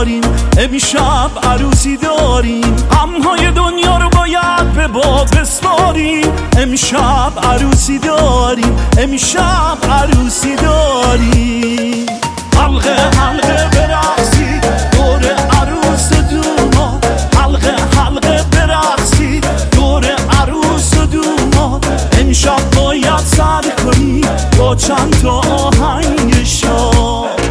داریم، امشب عروسی داریم، غمهای دنیا رو باید به باد بسپاریم. امشب عروسی داریم، امشب عروسی داریم. حلقه حلقه برقصید دور عروس و دوماد، حلقه حلقه برقصید دور عروس و دوماد. امشب باید سر کنی با چند تا آهنگ شاد.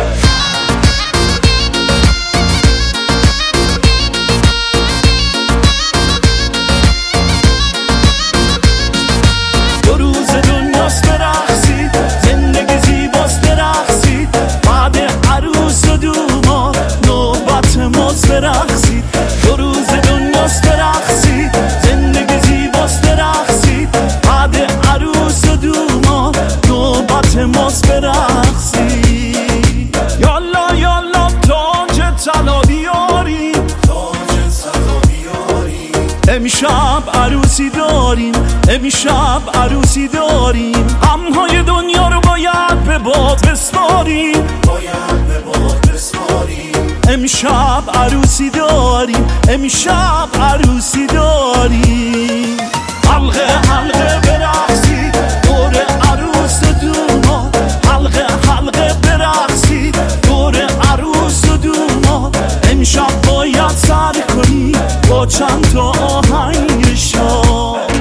دو روز دنیاست برقصید، زندگی زیباست برقصید، بعد عروس و دوماد نوبت ماست برقصید. دو روز دنیاست برقصید، زندگی زیباست برقصید، بعد عروس و دوماد نوبت ماست برقصید. یالا یالا تاج طلا بیاریم، امشب عروسی داریم، امشب عروسی داریم، غمهای دنیا رو باید به باد بسپاریم، امشب عروسی داریم، امشب عروسی داریم. حلقه حلقه برقصید دور عروس و دوماد، حلقه حلقه برقصید دور عروس و دوماد. امشب باید سر کنی با چند تا آهنگ شاد.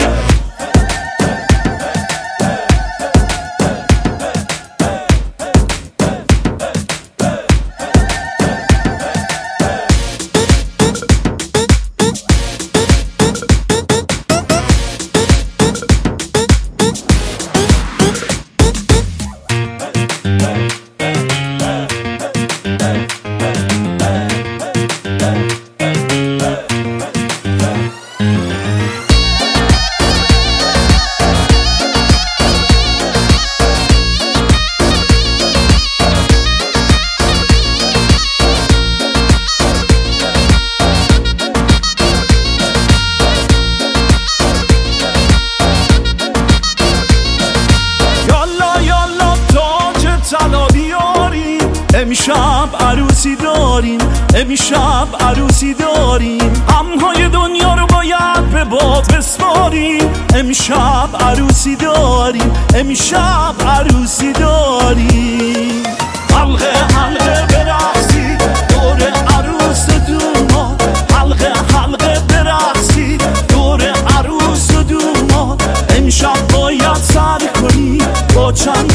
امشب عروسی داریم، امشب عروسی داریم، غمهای دنیا رو باید به باد بسپاریم. امشب عروسی داریم، امشب عروسی داریم. حلقه حلقه برقصید دور عروس و دوماد، حلقه حلقه برقصید دور عروس و دوماد. امشب باید سر کنی با چند